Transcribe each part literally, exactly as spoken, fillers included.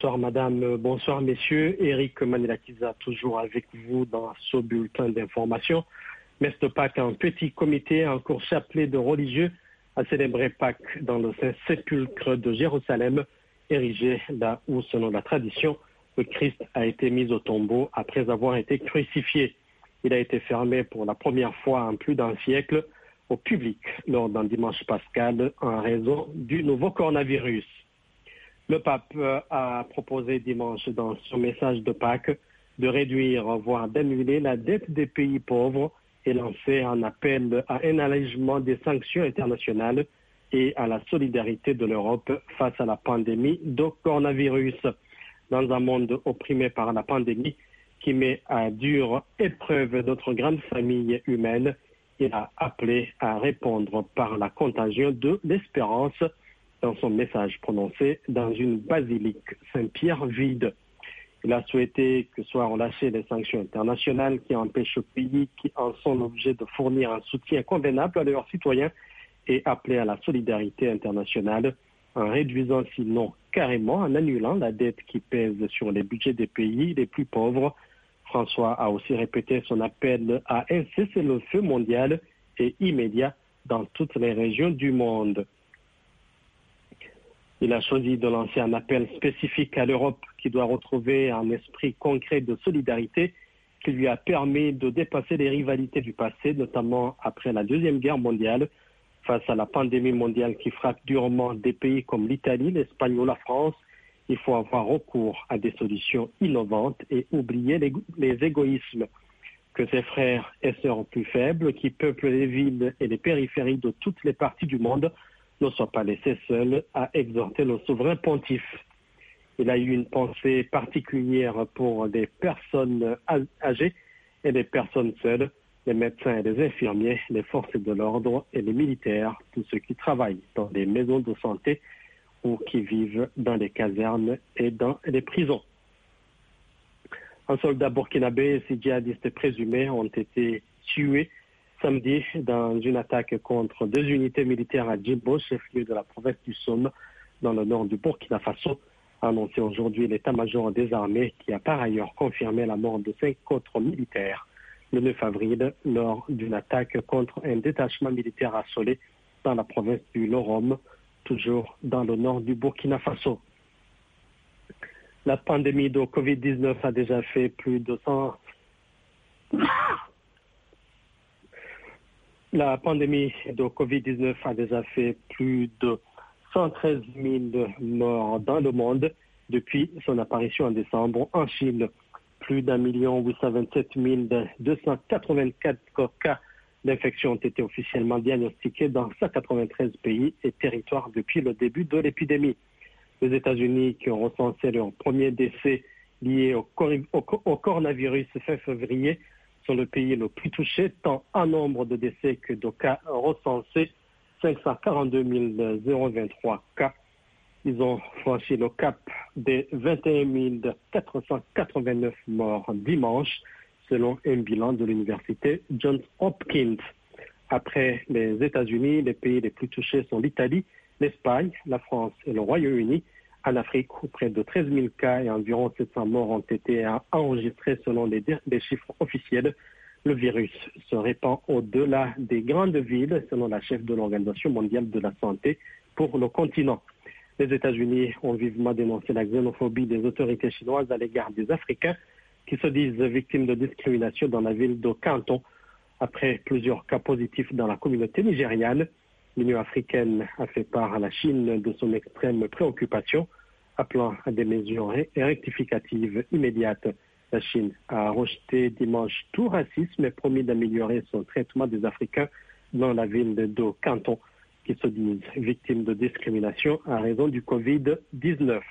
Bonsoir madame, bonsoir messieurs. Éric Manilakiza toujours avec vous dans ce bulletin d'information. Messe de Pâques, un petit comité, un court chapelet de religieux a célébré Pâques dans le Saint-Sépulcre de Jérusalem, érigé là où, selon la tradition, le Christ a été mis au tombeau après avoir été crucifié. Il a été fermé pour la première fois en plus d'un siècle au public lors d'un dimanche pascal en raison du nouveau coronavirus. Le pape a proposé dimanche dans son message de Pâques de réduire, voire d'annuler la dette des pays pauvres et lancé un appel à un allègement des sanctions internationales et à la solidarité de l'Europe face à la pandémie de coronavirus. Dans un monde opprimé par la pandémie qui met à dure épreuve notre grande famille humaine, il a appelé à répondre par la contagion de l'espérance dans son message prononcé dans une basilique Saint-Pierre vide. Il a souhaité que soient relâchées les sanctions internationales qui empêchent aux pays qui en sont l'objet de fournir un soutien convenable à leurs citoyens et appelé à la solidarité internationale en réduisant, sinon carrément en annulant la dette qui pèse sur les budgets des pays les plus pauvres. François a aussi répété son appel à un cessez-le-feu mondial et immédiat dans toutes les régions du monde. Il a choisi de lancer un appel spécifique à l'Europe qui doit retrouver un esprit concret de solidarité qui lui a permis de dépasser les rivalités du passé, notamment après la Deuxième Guerre mondiale. Face à la pandémie mondiale qui frappe durement des pays comme l'Italie, l'Espagne ou la France, il faut avoir recours à des solutions innovantes et oublier les, les égoïsmes. Que ses frères et sœurs plus faibles qui peuplent les villes et les périphéries de toutes les parties du monde ne soient pas laissés seuls, a exhorté le souverain pontife. Il a eu une pensée particulière pour les personnes âgées et les personnes seules, les médecins et les infirmiers, les forces de l'ordre et les militaires, tous ceux qui travaillent dans les maisons de santé ou qui vivent dans les casernes et dans les prisons. Un soldat burkinabé et six djihadistes présumés ont été tués samedi dans une attaque contre deux unités militaires à Djibbo, chef-lieu de la province du Somme, dans le nord du Burkina Faso, a annoncé aujourd'hui l'état-major des armées qui a par ailleurs confirmé la mort de cinq autres militaires le neuf avril lors d'une attaque contre un détachement militaire assolé dans la province du Lorome, toujours dans le nord du Burkina Faso. La pandémie de covid dix-neuf a déjà fait plus de cent... La pandémie de covid dix-neuf a déjà fait plus de cent treize mille morts dans le monde depuis son apparition en décembre en Chine. Plus d'un million huit cent vingt-sept mille deux cent quatre-vingt-quatre cas d'infection ont été officiellement diagnostiqués dans cent quatre-vingt-treize pays et territoires depuis le début de l'épidémie. Les États-Unis, qui ont recensé leur premier décès lié au, cor- au, au coronavirus fin février, sont le pays le plus touché, tant en nombre de décès que de cas recensés, cinq cent quarante-deux mille vingt-trois cas. Ils ont franchi le cap des vingt et un mille quatre cent quatre-vingt-neuf morts dimanche, selon un bilan de l'université Johns Hopkins. Après les États-Unis, les pays les plus touchés sont l'Italie, l'Espagne, la France et le Royaume-Uni. En Afrique, où près de treize mille cas et environ sept cents morts ont été enregistrés selon les, les chiffres officiels. Le virus se répand au-delà des grandes villes, selon la chef de l'Organisation mondiale de la santé pour le continent. Les États-Unis ont vivement dénoncé la xénophobie des autorités chinoises à l'égard des Africains qui se disent victimes de discrimination dans la ville de Canton. Après plusieurs cas positifs dans la communauté nigériane, l'Union africaine a fait part à la Chine de son extrême préoccupation, appelant à des mesures rectificatives immédiates. La Chine a rejeté dimanche tout racisme et promis d'améliorer son traitement des Africains dans la ville de Canton, qui se disent victimes de discrimination à raison du covid dix-neuf.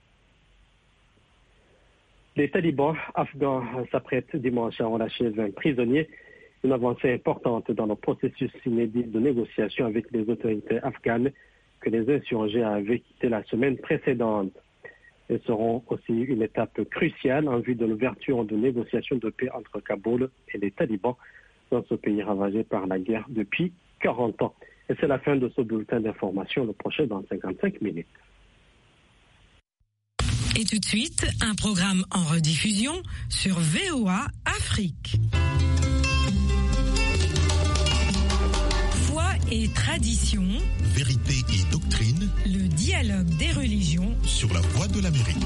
Les talibans afghans s'apprêtent dimanche à relâcher vingt prisonniers, une avancée importante dans le processus inédit de négociation avec les autorités afghanes que les insurgés avaient quitté la semaine précédente. Elles seront aussi une étape cruciale en vue de l'ouverture de négociations de paix entre Kaboul et les talibans dans ce pays ravagé par la guerre depuis quarante ans. Et c'est la fin de ce bulletin d'information, le prochain dans cinquante-cinq minutes. Et tout de suite, un programme en rediffusion sur V O A Afrique. Foi et tradition, vérité et doctrine, le dialogue des religions sur la Voix de l'Amérique.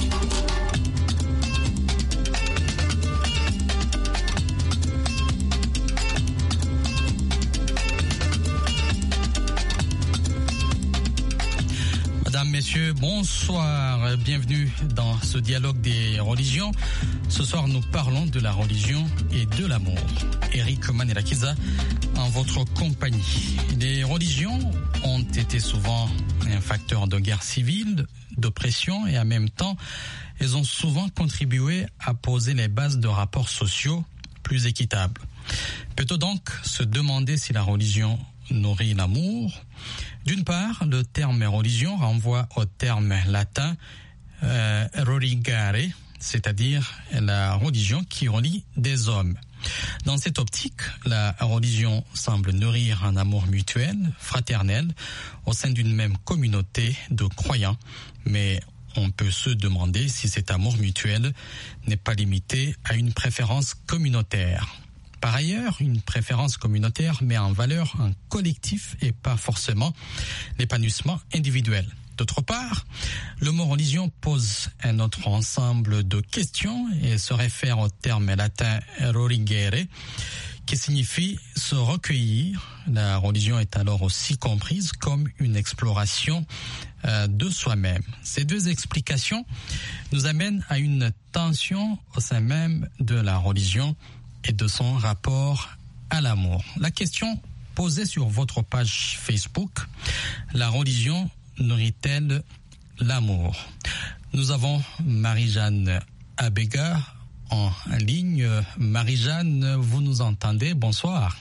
Mesdames, Messieurs, bonsoir, bienvenue dans ce dialogue des religions. Ce soir, nous parlons de la religion et de l'amour. Eric Manirakiza, en votre compagnie. Les religions ont été souvent un facteur de guerre civile, d'oppression et en même temps, elles ont souvent contribué à poser les bases de rapports sociaux plus équitables. Peut-on donc se demander si la religion nourrit l'amour ? D'une part, le terme religion renvoie au terme latin euh, religare, c'est-à-dire la religion qui relie des hommes. Dans cette optique, la religion semble nourrir un amour mutuel, fraternel, au sein d'une même communauté de croyants, mais on peut se demander si cet amour mutuel n'est pas limité à une préférence communautaire. Par ailleurs, une préférence communautaire met en valeur un collectif et pas forcément l'épanouissement individuel. D'autre part, le mot religion pose un autre ensemble de questions et se réfère au terme latin religere, qui signifie se recueillir. La religion est alors aussi comprise comme une exploration euh, de soi-même. Ces deux explications nous amènent à une tension au sein même de la religion et de son rapport à l'amour. La question posée sur votre page Facebook, la religion nourrit-elle l'amour ? Nous avons Marie-Jeanne Abega en ligne. Marie-Jeanne, vous nous entendez ? Bonsoir.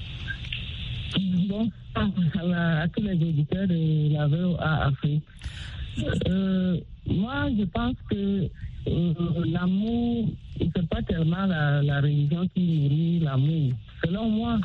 Bonsoir à, à tous les auditeurs de la V O A Afrique. Euh, moi, je pense que euh, l'amour, c'est pas tellement la, la religion qui nourrit l'amour. Selon moi,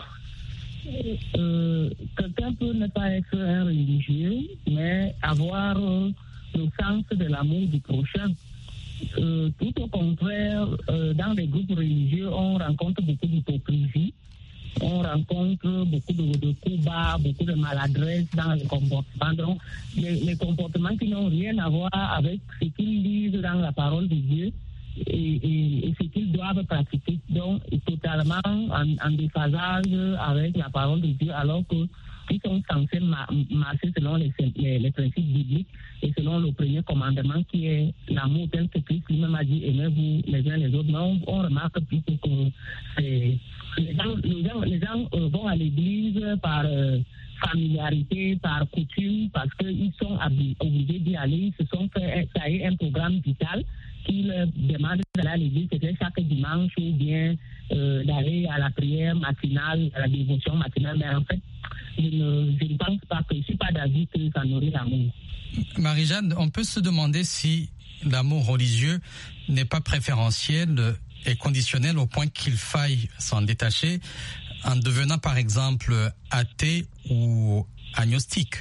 euh, quelqu'un peut ne pas être un religieux, mais avoir euh, le sens de l'amour du prochain. Euh, tout au contraire, euh, dans les groupes religieux, on rencontre beaucoup d'hypocrisie. On rencontre beaucoup de, de coups bas, beaucoup de maladresse dans les comportements. Donc, les, les comportements qui n'ont rien à voir avec ce qu'ils lisent dans la parole de Dieu et, et, et ce qu'ils doivent pratiquer. Donc, totalement en, en déphasage avec la parole de Dieu, alors qu'ils sont censés ma, marcher selon les, les, les principes bibliques et selon le premier commandement qui est l'amour tel que Christ lui-même a dit, aimez-vous les uns les autres. Mais on, on remarque plutôt que c'est... Les gens, les gens, les gens euh, vont à l'église par euh, familiarité, par coutume, parce qu'ils sont obligés d'y aller. Ils se sont fait ça est un programme vital qui leur demande d'aller à l'église c'était chaque dimanche ou bien euh, d'aller à la prière matinale, à la dévotion matinale. Mais en fait, je ne, je ne pense pas que je ne suis pas d'avis que ça nourrit l'amour. Marie-Jeanne, on peut se demander si l'amour religieux n'est pas préférentiel est conditionnel au point qu'il faille s'en détacher en devenant par exemple athée ou agnostique.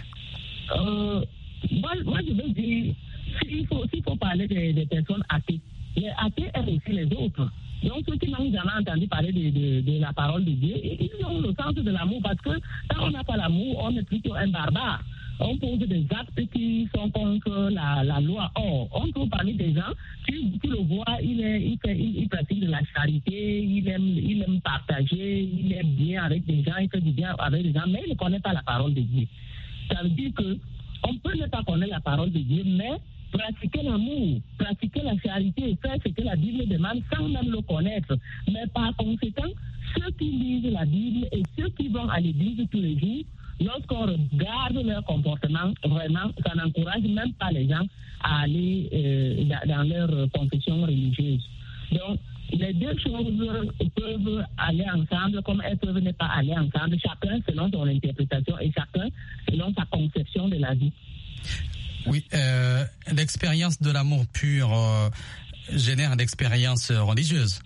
Euh, moi, moi, je veux dire, s'il faut, s'il faut parler des, des personnes athées, les athées aiment aussi les autres. Donc, ceux qui n'ont jamais entendu parler de, de, de la parole de Dieu, ils ont le sens de l'amour parce que quand on n'a pas l'amour, on est plutôt un barbare. On pose des actes qui sont contre la, la loi. Or, on trouve parmi des gens, tu, tu le vois, il, est, il, fait, il, il pratique de la charité, il aime, il aime partager, il aime bien avec des gens, il fait du bien avec des gens, mais il ne connaît pas la parole de Dieu. Ça veut dire qu'on peut ne pas connaître la parole de Dieu, mais pratiquer l'amour, pratiquer la charité, faire ce que la Bible demande sans même le connaître. Mais par conséquent, ceux qui lisent la Bible et ceux qui vont à l'église tous les jours, lorsqu'on regarde leur comportement, vraiment, ça n'encourage même pas les gens à aller euh, dans leur confession religieuse. Donc, les deux choses peuvent aller ensemble, comme elles peuvent ne pas aller ensemble, chacun selon son interprétation et chacun selon sa conception de la vie. Oui, euh, l'expérience de l'amour pur euh, génère l'expérience religieuse.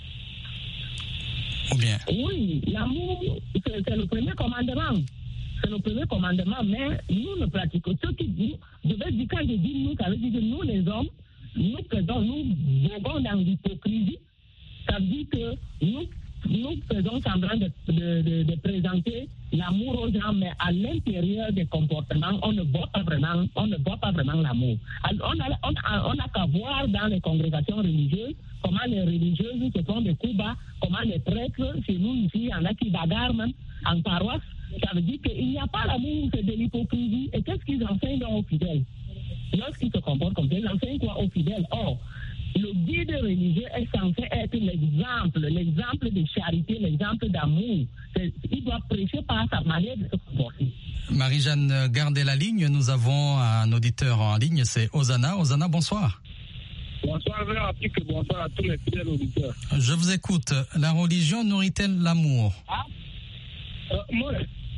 Ou bien? Oui, l'amour, c'est, c'est le premier commandement. C'est le premier commandement, mais nous ne pratiquons. Ce qui dit, je vais dire, quand je dis nous, ça veut dire que nous, les hommes, nous faisons, nous voguons dans l'hypocrisie. Ça veut dire que nous, nous faisons semblant de, de, de, de présenter l'amour aux gens, mais à l'intérieur des comportements, on ne voit pas vraiment, on ne voit pas vraiment l'amour. Alors, on a, on a, on a qu'à voir dans les congrégations religieuses comment les religieuses se font des coups bas, comment les prêtres, chez nous ici, il y en a qui bagarrent même en paroisse. Ça veut dire qu'il n'y a pas l'amour, c'est de l'hypocrisie. Et qu'est-ce qu'ils enseignent aux fidèles? Lorsqu'ils se comportent comme ça, ils enseignent quoi aux fidèles? Or, le guide religieux est censé être l'exemple, l'exemple de charité, l'exemple d'amour. C'est, il doit prêcher par sa manière de se comporter. Marie-Jeanne, gardez la ligne. Nous avons un auditeur en ligne, c'est Osana. Osana, bonsoir. Bonsoir, Afrique, bonsoir à tous les fidèles auditeurs. Je vous écoute. La religion nourrit-elle l'amour? Ah, euh, moi.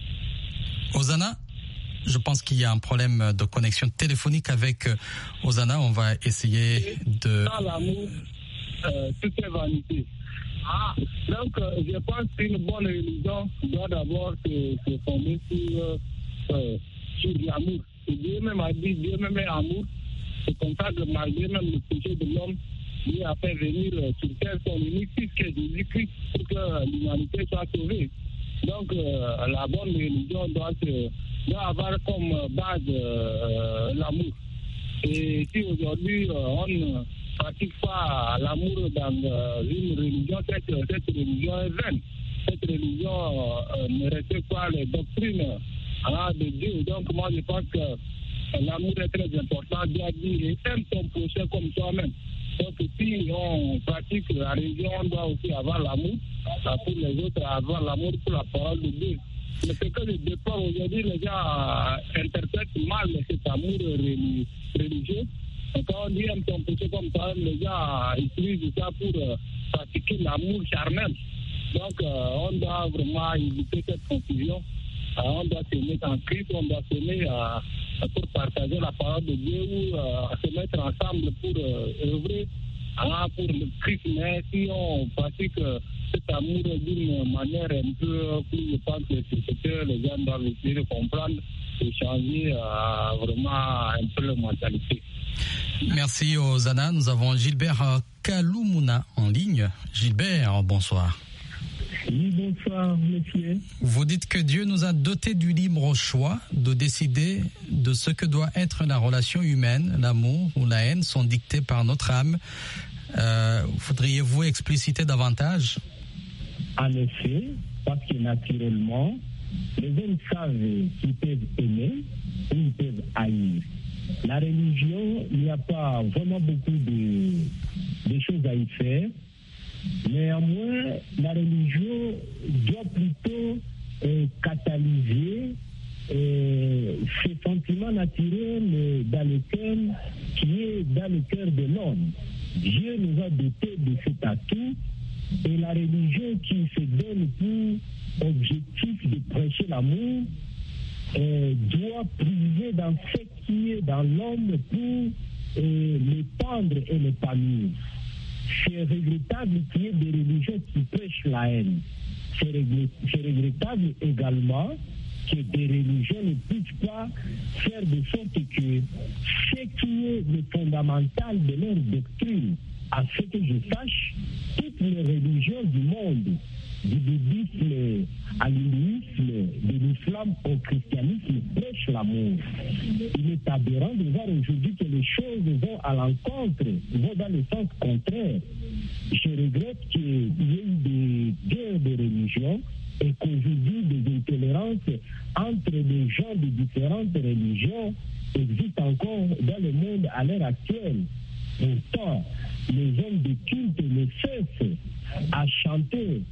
Osana, je pense qu'il y a un problème de connexion téléphonique avec Osana. On va essayer de... Dans l'amour, euh, tout est vanité. Ah, donc euh, je pense qu'une bonne religion doit d'abord se, se fonder sur, euh, sur l'amour. Et Dieu même a dit, Dieu même est amour. C'est comme ça que malgré même le péché de l'homme, Dieu a fait venir euh, sur terre son unique fils qui est Jésus-Christ pour que l'humanité soit sauvée. Donc euh, la bonne religion doit, se, doit avoir comme base euh, l'amour. Et si aujourd'hui euh, on ne pratique pas l'amour dans euh, une religion, cette, cette religion est vaine. Cette religion euh, ne respecte pas les doctrines hein, de Dieu. Donc moi je pense que l'amour est très important. Dieu a dit, et aime ton prochain comme toi-même. Donc si on pratique la religion, on doit aussi avoir l'amour pour les autres, avoir l'amour pour la parole de Dieu. Mais ce que je déplore aujourd'hui, les gens interprètent mal cet amour religieux. Et quand on dit aime ton prochain comme toi-même, les gens utilisent ça pour pratiquer l'amour charnel. Donc on doit vraiment éviter cette confusion. On doit s'aimer en Christ, on doit s'aimer euh, pour partager la parole de Dieu ou euh, se mettre ensemble pour euh, œuvrer hein, pour le Christ. Mais si on pratique euh, cet amour d'une manière un peu plus, je pense que c'est ce que les gens doivent essayer de comprendre et changer euh, vraiment un peu leur mentalité. Merci Osana. Nous avons Gilbert Kaloumuna en ligne. Gilbert, bonsoir. Oui, bonsoir, monsieur. Vous dites que Dieu nous a dotés du libre choix de décider de ce que doit être la relation humaine. L'amour ou la haine sont dictés par notre âme. Euh, Faudriez-vous expliciter davantage? En effet, parce que naturellement, les hommes savent qu'ils peuvent aimer ou ils peuvent haïr. La religion, il n'y a pas vraiment beaucoup de, de choses à y faire. Néanmoins, la religion doit plutôt euh, catalyser euh, ces sentiments naturels dans le cœur qui est dans le cœur de l'homme. Dieu nous a dotés de cet atout et la religion qui se donne pour objectif de prêcher l'amour euh, doit priver dans ce qui est dans l'homme pour euh, l'étendre et l'épanouir. C'est regrettable qu'il y ait des religions qui prêchent la haine. C'est regrettable également que des religions ne puissent pas faire de sorte que ce qui est le fondamental de leur doctrine, à ce que je sache, toutes les religions du monde, du bouddhisme à l'hindouisme, de l'islam au christianisme, prêchent l'amour. Il est aberrant de voir aujourd'hui que les choses vont à l'encontre, vont dans le sens contraire. Je regrette qu'il y ait eu des guerres de religion et qu'aujourd'hui des intolérances entre des gens de différentes religions existent encore dans le monde à l'heure actuelle. Pourtant, les hommes de culte ne cessent à chanter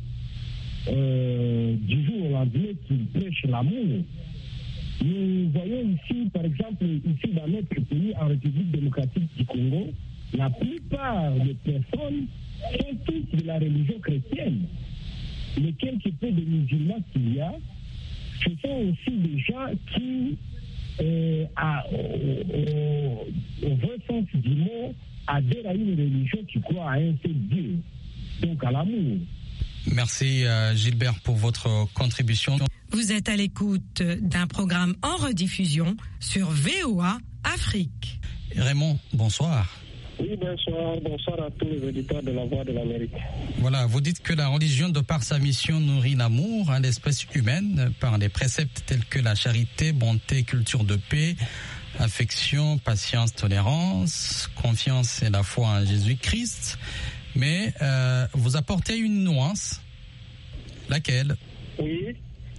euh, du jour au lendemain qu'ils prêchent l'amour. Nous voyons ici, par exemple, ici dans notre pays, en République démocratique du Congo, la plupart des personnes sont tous de la religion chrétienne. Les quelques peu de musulmans qu'il y a, ce sont aussi des gens qui, euh, à, au, au, au vrai sens du mot, adhèrent à une religion qui croit à un seul Dieu, donc à l'amour. Merci euh, Gilbert pour votre contribution. Vous êtes à l'écoute d'un programme en rediffusion sur V O A Afrique. Raymond, bonsoir. Oui, bonsoir, bonsoir à tous les auditeurs de la Voix de l'Amérique. Voilà, vous dites que la religion, de par sa mission, nourrit l'amour à l'espèce humaine par des préceptes tels que la charité, bonté, culture de paix, affection, patience, tolérance, confiance et la foi en Jésus-Christ. Mais euh, vous apportez une nuance. Laquelle? Oui.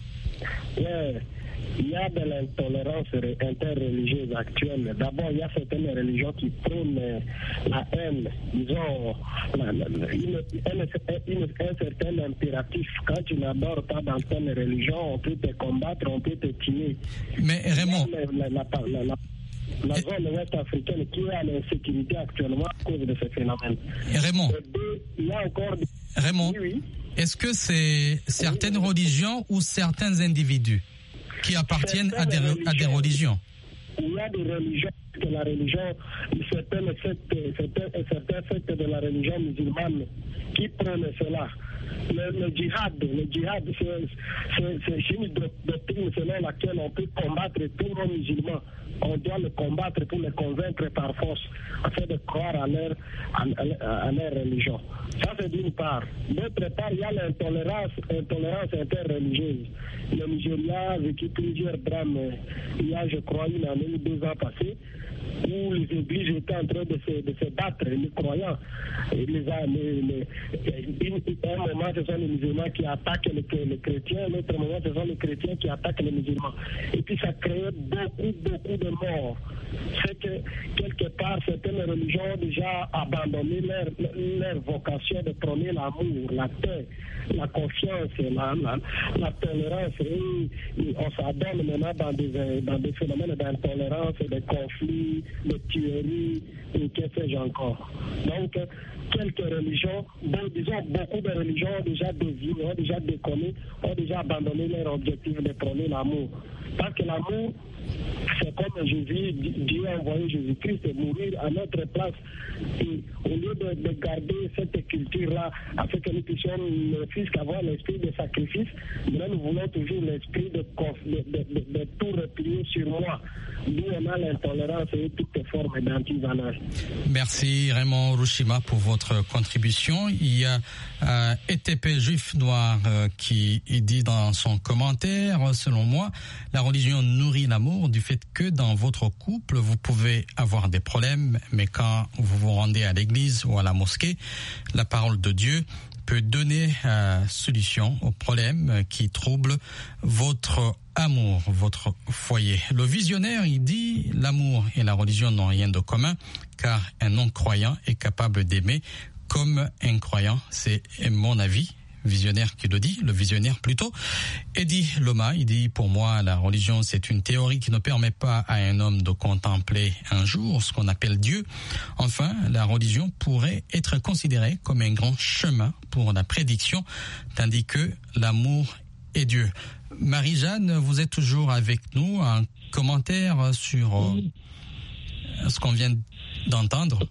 Yeah. Il y a de l'intolérance interreligieuse actuelle. D'abord, il y a certaines religions qui prônent la haine, disons, la, la, une, une, une, un certain impératif. Quand tu n'adores pas dans telle religion, on peut te combattre, on peut te tuer. Mais Raymond... La, la, la, la, la zone ouest africaine qui est à l'insécurité actuellement à cause de ce phénomène. Raymond, il y a encore des... Raymond, oui, oui. Est-ce que c'est certaines oui, religions ou certains individus qui appartiennent à des, à des religions? Il y a des religions, que la religion, certaines sectes, certains, certains sectes de la religion musulmane qui prennent cela. Le, le djihad, le djihad, c'est une doctrine selon laquelle on peut combattre tous nos musulmans. On doit le combattre pour les convaincre par force, afin de croire à leur, à, à, à leur religion. Ça, c'est d'une part. D'autre part, il y a l'intolérance intolérance interreligieuse. Le Nigeria a vécu plusieurs drames, il y a, je crois, une année ou deux ans passés, où les églises étaient en train de se, de se battre, les croyants. Et les, les, les, un moment, ce sont les musulmans qui attaquent les, les chrétiens, l'autre moment, ce sont les chrétiens qui attaquent les musulmans. Et puis, ça crée beaucoup, beaucoup de morts. C'est que, quelque part, certaines religions ont déjà abandonné leur, leur vocation de prôner l'amour, la paix, la confiance, la, la, la tolérance. Et, et on s'adonne maintenant dans des, dans des phénomènes d'intolérance, de conflits, de tueries, et que sais-je encore. Donc, quelques religions, bon, disons beaucoup de religions ont déjà dévié, ont déjà déconné, ont déjà abandonné leur objectif de prôner l'amour. Parce que l'amour, c'est comme Jésus, Dieu a envoyé Jésus-Christ mourir à notre place. Et au lieu de, de garder cette culture-là, afin que nous puissions ne fût qu'avoir l'esprit de sacrifice, mais nous voulons toujours l'esprit de, de, de, de, de tout replier sur moi. D'où on a l'intolérance et toutes les formes d'antivaleur. Merci Raymond Rushima pour votre contribution. Il y a euh, E T P Juif Noir euh, qui dit dans son commentaire, selon moi, la religion nourrit l'amour du fait que dans votre couple, vous pouvez avoir des problèmes, mais quand vous vous rendez à l'église ou à la mosquée, la parole de Dieu peut donner euh, solution aux problèmes qui troublent votre amour, votre foyer. Le visionnaire, il dit, l'amour et la religion n'ont rien de commun, car un non-croyant est capable d'aimer comme un croyant. C'est mon avis. Visionnaire qui le dit, le visionnaire plutôt. Eddie Loma, il dit, pour moi, la religion, c'est une théorie qui ne permet pas à un homme de contempler un jour ce qu'on appelle Dieu. Enfin, la religion pourrait être considérée comme un grand chemin pour la prédiction, tandis que l'amour est Dieu. Marie-Jeanne, vous êtes toujours avec nous. Un commentaire sur oui. ce qu'on vient d'entendre?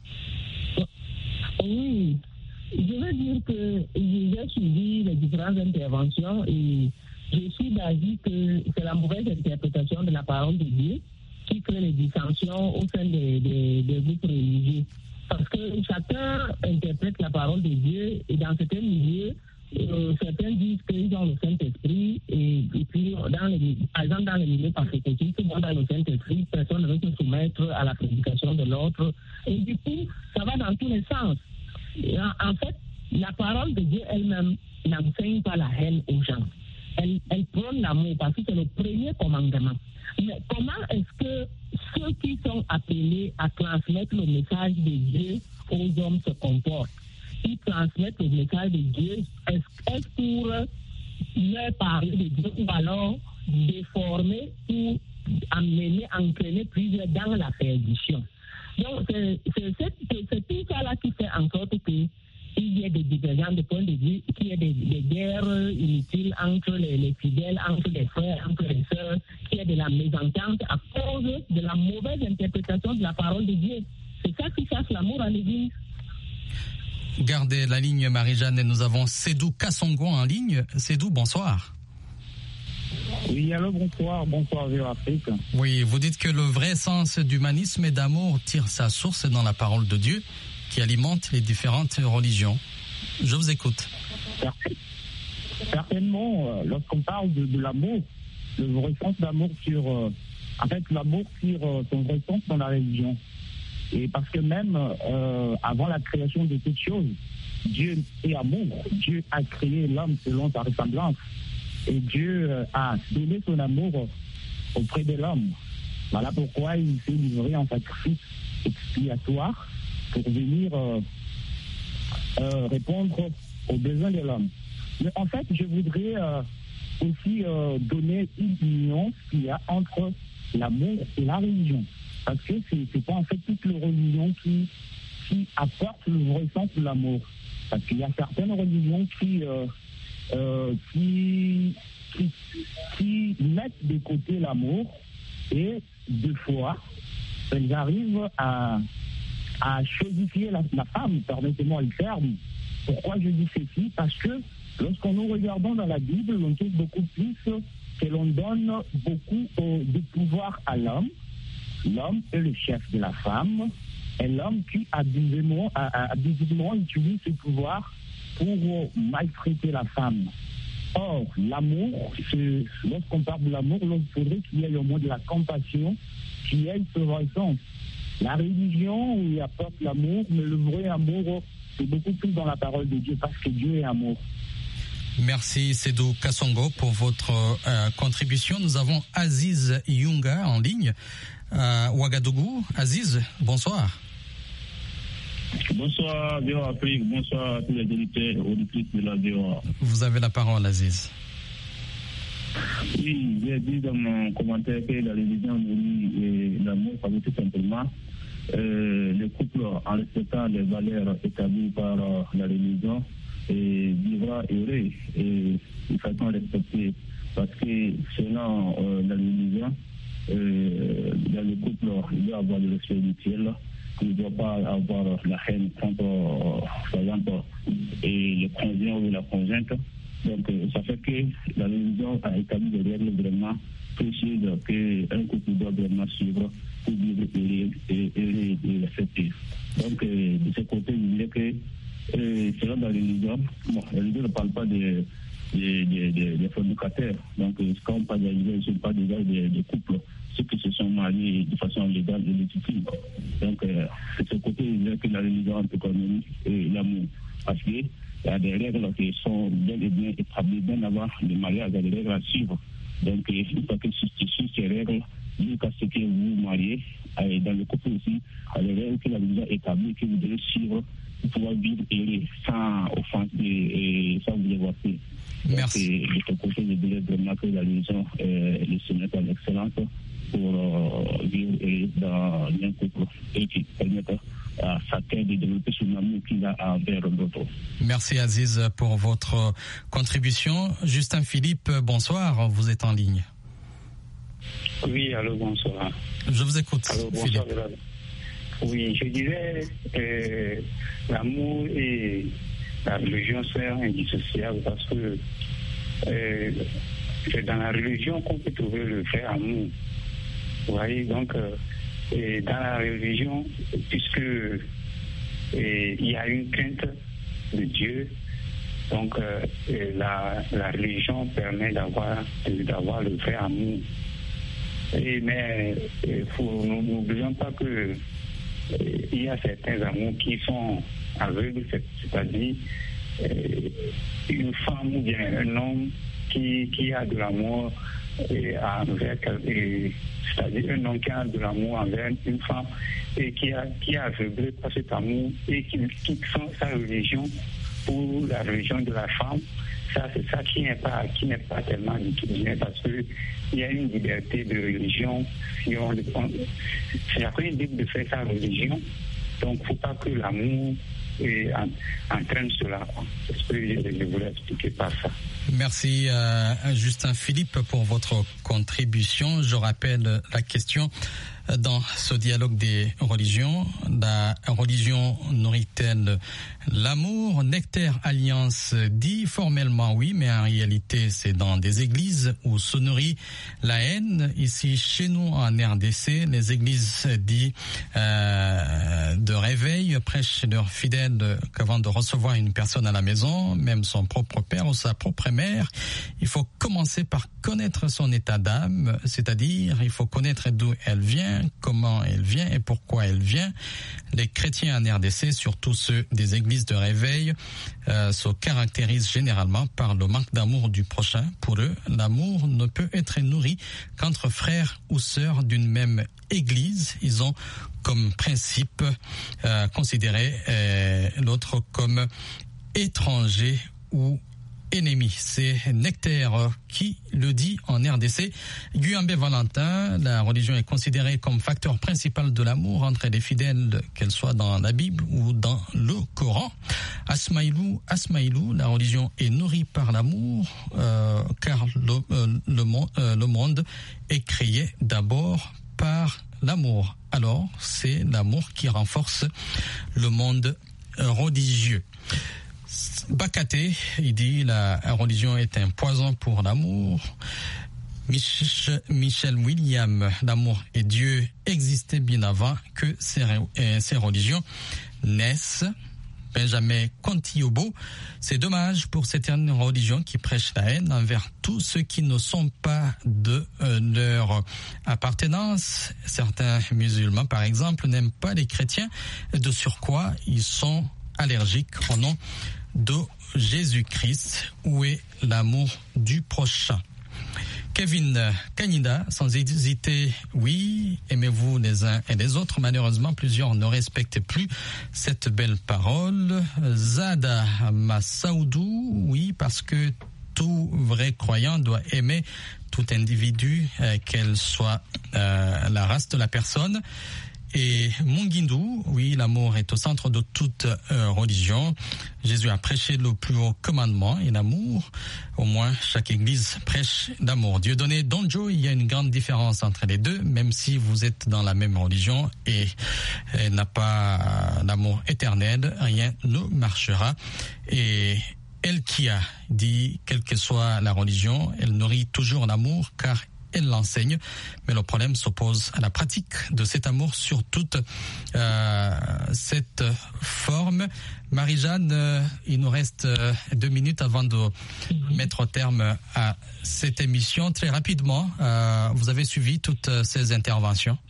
Oui. Je veux dire que j'ai suivi les différentes interventions et je suis d'avis que c'est la mauvaise interprétation de la parole de Dieu qui crée les dissensions au sein des, des, des groupes religieux. Parce que chacun interprète la parole de Dieu et dans certains milieux, euh, certains disent qu'ils ont le Saint-Esprit et, et puis, dans les, par exemple, dans les milieux persécutifs, tout le monde a le Saint-Esprit, personne ne veut se soumettre à la prédication de l'autre. Et du coup, ça va dans tous les sens. En fait, la parole de Dieu elle-même n'enseigne pas la haine aux gens. Elle, elle prône l'amour parce que c'est le premier commandement. Mais comment est-ce que ceux qui sont appelés à transmettre le message de Dieu aux hommes se comportent? Ils transmettent le message de Dieu, est-ce, est-ce pour leur parler de Dieu ou alors déformer ou amener, entraîner plusieurs dans la perdition? Donc, c'est, c'est, c'est, c'est tout ça là qui fait en sorte qu'il y ait des divergences de point de vue, qu'il y ait des, des guerres inutiles entre les, les fidèles, entre les frères, entre les sœurs, qu'il y ait de la mésentente à cause de la mauvaise interprétation de la parole de Dieu. C'est ça qui chasse l'amour à l'Église. Gardez la ligne, Marie-Jeanne, et nous avons Sédou Kassongo en ligne. Sédou, bonsoir. Oui, alors bonsoir, bonsoir vers l'Afrique. Oui, vous dites que le vrai sens d'humanisme et d'amour tire sa source dans la parole de Dieu qui alimente les différentes religions. Je vous écoute. Certainement, lorsqu'on parle de, de l'amour, le vrai sens d'amour sur... Euh, en fait, l'amour tire euh, son vrai sens dans la religion. Et parce que même euh, avant la création de toutes choses, Dieu est amour. Dieu a créé l'homme selon sa ressemblance. Et Dieu euh, a donné son amour auprès de l'homme. Voilà pourquoi il s'est livré en sacrifice expiatoire pour venir euh, euh, répondre aux besoins de l'homme. Mais en fait, je voudrais euh, aussi euh, donner une nuance qu'il y a entre l'amour et la religion. Parce que c'est, c'est pas en fait toutes les religions qui, qui apportent le vrai sens de l'amour. Parce qu'il y a certaines religions qui, euh, euh, qui, qui, qui mettent de côté l'amour et deux fois, elles arrivent à, à chosifier la, la femme, permettez-moi le terme. Pourquoi je dis ceci? Parce que lorsqu'on nous regardons dans la Bible, on trouve beaucoup plus que l'on donne beaucoup euh, de pouvoir à l'homme. L'homme est le chef de la femme et l'homme qui abusivement, abusivement utilise ce pouvoir pour maltraiter la femme. Or, l'amour, c'est, lorsqu'on parle de l'amour, il faudrait qu'il y ait au moins de la compassion, qu'il y ait ce vrai sens. La religion, où il apporte l'amour, mais le vrai amour, c'est beaucoup plus dans la parole de Dieu, parce que Dieu est amour. Merci Sédou Kassongo pour votre euh, contribution. Nous avons Aziz Yunga en ligne à Ouagadougou. Aziz, bonsoir. Bonsoir V O A Afrique, bonsoir à tous les auditeurs et auditrices de la V O A. Vous avez la parole, Aziz. Oui, j'ai dit dans mon commentaire que la religion et l'amour, ça veut tout simplement euh, le couple en respectant les valeurs établies par euh, la religion et vivra heureux et de façon respectée, parce que selon euh, la religion, euh, dans le couple, il doit y avoir le respect mutuel, il ne doit pas avoir la haine contre, euh, par exemple, et le conjoint ou la conjointe. Donc, euh, ça fait que la religion a établi des règles vraiment précises qu'un couple doit vraiment suivre pour vivre heureux et, et, et respecter. Donc, euh, de ce côté, je dirais que Et selon la religion, bon, la religion ne parle pas des de, de, de, de fornicateurs. Donc, quand on parle de religion, ce ne sont pas déjà des de couples, ceux qui se sont mariés de façon légale et légitime. Donc, euh, de ce côté, il y a que la religion anticononiste et l'amour. Parce qu'il y a des règles qui sont bien et bien établies, bien avant le mariage, il y a des règles à suivre. Donc, il faut que sur ces règles, jusqu'à ce que vous vous mariez, et dans le couple aussi, il y a des règles que la religion établit que vous devez suivre pour pouvoir vivre heureux, sans offenser et sans vous dévoiler. Merci. Donc, de ce côté, je dirais vraiment que la religion est le sommet en excellence pour euh, vivre heureux dans un couple et qui permettent à chacun de développer son amour qu'il a envers l'autre. Merci Aziz pour votre contribution. Justin Philippe, bonsoir, vous êtes en ligne. Oui, allô, bonsoir. Je vous écoute, allô, bonsoir, Philippe. Oui, je dirais euh, l'amour et la religion sont indissociables parce que euh, c'est dans la religion qu'on peut trouver le vrai amour. Vous voyez, donc, euh, et dans la religion, puisque et, il y a une crainte de Dieu, donc euh, la, la religion permet d'avoir, d'avoir le vrai amour. Et, mais faut, nous n'oublions pas que il y a certains amours qui sont aveugles, c'est-à-dire euh, une femme ou bien un homme qui, qui a de l'amour envers, c'est-à-dire un homme qui a de l'amour envers une femme et qui, a, qui est aveuglé par cet amour et qui quitte sa religion pour la religion de la femme. Ça, c'est ça qui n'est pas, qui n'est pas tellement du tout bien, parce que il y a une liberté de religion. Si on, on, c'est la première libre de faire sa religion. Donc, il ne faut pas que l'amour et, en, entraîne cela. C'est ce que je, je voulais expliquer par ça. Merci euh, Justin Philippe pour votre contribution. Je rappelle la question dans ce dialogue des religions. La religion nourrit-elle l'amour? Nectaire Alliance dit formellement oui, mais en réalité c'est dans des églises où se nourrit la haine. Ici chez nous en R D C, les églises disent euh, de réveil prêchent leurs fidèles qu'avant de recevoir une personne à la maison, même son propre père ou sa propre mère, il faut commencer par connaître son état d'âme, c'est-à-dire il faut connaître d'où elle vient, comment elle vient et pourquoi elle vient. Les chrétiens en R D C, surtout ceux des églises de réveil, euh, se caractérisent généralement par le manque d'amour du prochain. Pour eux, l'amour ne peut être nourri qu'entre frères ou sœurs d'une même église. Ils ont comme principe euh, considéré euh, l'autre comme étranger ou ennemi. C'est Nectaire qui le dit en R D C. Guyambé Valentin, la religion est considérée comme facteur principal de l'amour entre les fidèles, qu'elle soit dans la Bible ou dans le Coran. Asmaïlou, Asmaïlou, la religion est nourrie par l'amour, euh, car le, euh, le, euh, le monde est créé d'abord par l'amour. Alors, c'est l'amour qui renforce le monde religieux. Bakaté, il dit la religion est un poison pour l'amour. Michel William, l'amour et Dieu existaient bien avant que ces, ces religions naissent. Benjamin Contiobo, c'est dommage pour certaines religions qui prêchent la haine envers tous ceux qui ne sont pas de euh, leur appartenance. Certains musulmans, par exemple, n'aiment pas les chrétiens. De surcroît, ils sont allergiques au nom de Jésus-Christ. Où est l'amour du prochain? Kevin Kanida, sans hésiter, oui, aimez-vous les uns et les autres. Malheureusement, plusieurs ne respectent plus cette belle parole. Zada Massaoudou, oui, parce que tout vrai croyant doit aimer tout individu, euh, qu'elle soit euh, la race de la personne. Et Mungindou, oui, l'amour est au centre de toute euh, religion. Jésus a prêché le plus haut commandement et l'amour. Au moins, chaque église prêche l'amour. Dieudonné Donjo, il y a une grande différence entre les deux, même si vous êtes dans la même religion et, et n'a pas euh, l'amour éternel, rien ne marchera. Et Elkia dit, quelle que soit la religion, elle nourrit toujours l'amour car elle l'enseigne, mais le problème s'oppose à la pratique de cet amour sur toute euh, cette forme. Marie-Jeanne, euh, il nous reste euh, deux minutes avant de mettre terme à cette émission. Très rapidement, euh, vous avez suivi toutes ces interventions?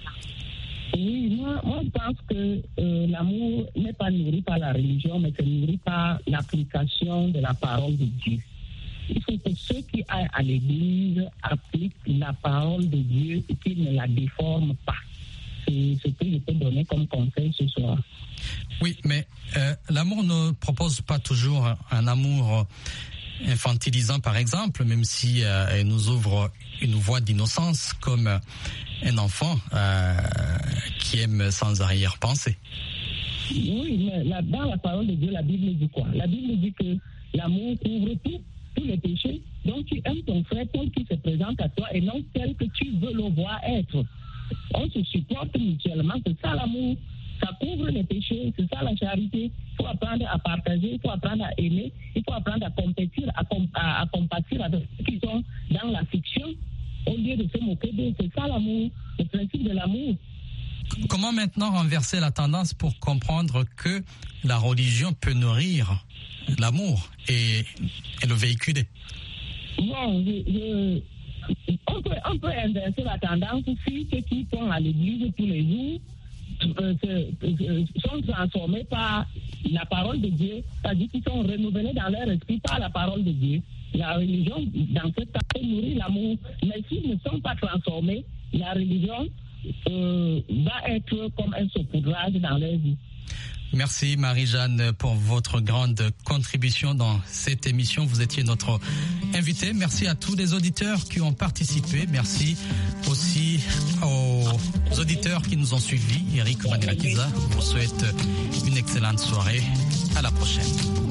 Oui, moi, moi je pense que euh, l'amour n'est pas nourri par la religion, mais c'est nourri par l'application de la parole de Dieu. Il faut que ceux qui aillent à l'église appliquent la parole de Dieu et qu'ils ne la déforment pas. C'est ce que je peux donner comme conseil ce soir. Oui, mais euh, l'amour ne propose pas toujours un amour infantilisant, par exemple, même si euh, elle nous ouvre une voie d'innocence comme un enfant euh, qui aime sans arrière-pensée. Oui, mais là, dans la parole de Dieu, la Bible dit quoi? La Bible dit que l'amour couvre tout. Tous les péchés, donc tu aimes ton frère tel qu'il se présente à toi et non tel que tu veux le voir être. On se supporte mutuellement, c'est ça l'amour, ça couvre les péchés, c'est ça la charité. Il faut apprendre à partager, il faut apprendre à aimer, il faut apprendre à compétir, à, comp- à, à compatir avec ceux qui sont dans la fiction au lieu de se moquer d'eux. C'est ça l'amour, le principe de l'amour. Comment maintenant renverser la tendance pour comprendre que la religion peut nourrir l'amour et, et le véhiculer? Bon, je, je, on, peut, on peut inverser la tendance si ceux qui sont à l'église tous les jours euh, euh, sont transformés par la parole de Dieu, c'est-à-dire qu'ils sont renouvelés dans leur esprit par la parole de Dieu. La religion, dans ce cas, nourrit l'amour, mais s'ils ne sont pas transformés, la religion euh, va être comme un saupoudrage dans leur vie. Merci Marie-Jeanne pour votre grande contribution dans cette émission. Vous étiez notre invitée. Merci à tous les auditeurs qui ont participé. Merci aussi aux auditeurs qui nous ont suivis. Eric Manelakiza vous souhaite une excellente soirée. À la prochaine.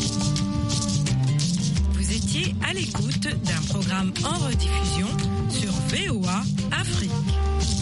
Vous étiez à l'écoute d'un programme en rediffusion sur V O A Afrique.